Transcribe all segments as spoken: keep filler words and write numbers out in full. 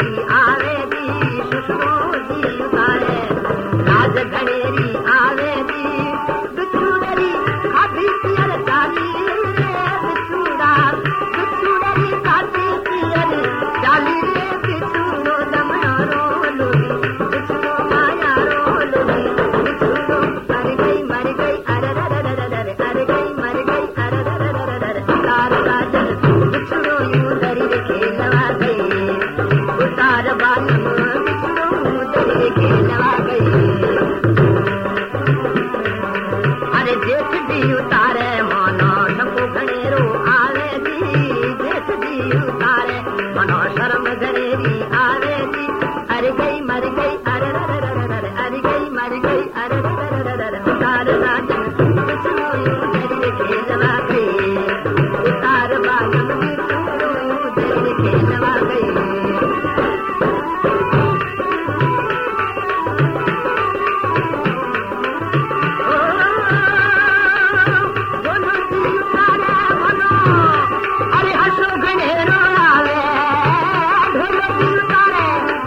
घनेरी आवे दी सुसरो दी उतारे राज घनेरी आवे दी बिछुड़री खाधी पियर चाली रे बिछुड़ा बिछुड़री खाधी पियर चाली रे बिछुड़ो दमनो लोरी बिछुड़ो माया रो लोरी बिछुड़ो मर गई मर गई अरे रे रे रे रे अरे गई मर गई अरे रे रे रे रे उतार राजन बिछुड़ो यूं दरी रे खेलवा गई उतार बालम बिछुड़ो दरी रे खेलवा गई अरे जेठ दी उतारे मनो सबको घनेरो आवे दी जेठ दी उतारे मनो शर्म घनेरी आवे दी अरे गई मर गई अरे रे रे रे रे अरे गई मर गई अरे रे रे रे रे उतार राजन बिछुड़ो यूं दरी रे खेलवा गई उतार बालम बिछुड़ो यूं दरी रे खेलवा गई अरे हसो घनेरो आवे ढोलो दी उतारे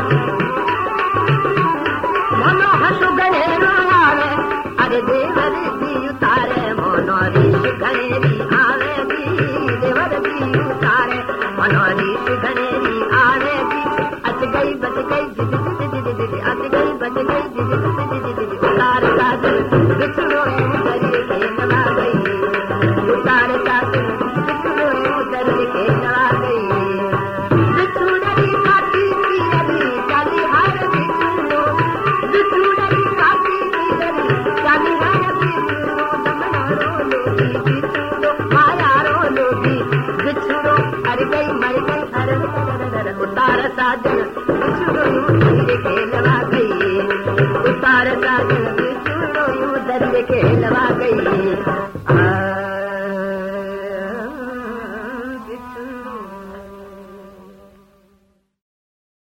मनो हसो घनेरो आवे अरे देवर दी उतारे मनो ऋषि घनेरी आवे दी देवर दी उतारे मनो ऋषि घनेरी आवे दी अच गई बच गई जिद जिद जिद जिद अच गई बच गई जिद जिद जिद जिद उतार साजन बिछड़ो यूं दरी खेलवा गई उतार साजन बिछड़ो यूं दरी खेलवा गई बिछुड़री खाती पियरी चाली हार बिछुड़ो बिछुड़री खाती पियरी चाली हार बिछुड़ो दमनो रो लोगी बिछुड़ो माया रो लोगी बिछुड़ो अरे गई मर गई अरे रे रे रे उतार साजन बिछुड़ो यूं दरी खेलवा गई उतार साजन बिछुड़ो यूं दरी खेलवा गई